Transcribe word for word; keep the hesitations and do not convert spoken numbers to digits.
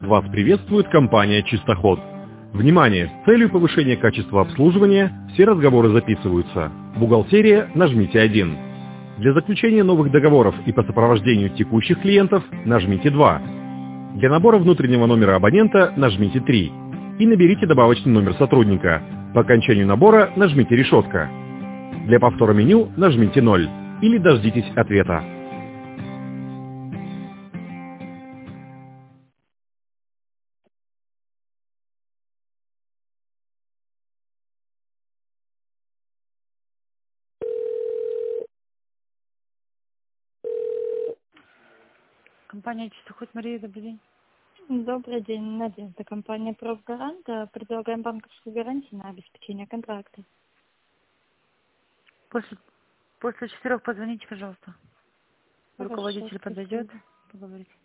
Вас приветствует компания «Чистоход». Внимание! С целью повышения качества обслуживания все разговоры записываются. Бухгалтерия нажмите один. Для заключения новых договоров и по сопровождению текущих клиентов нажмите два. Для набора внутреннего номера абонента нажмите три. И наберите добавочный номер сотрудника. По окончанию набора нажмите решетка. Для повтора меню нажмите ноль. Или дождитесь ответа. Компания «Чистоход», Мария, добрый день. Добрый день, Надежда. Компания «Профгарант». Предлагаем банковскую гарантию на обеспечение контракта. После, после четырех позвоните, пожалуйста. Хорошо, Руководитель подойдет, спасибо. поговорить.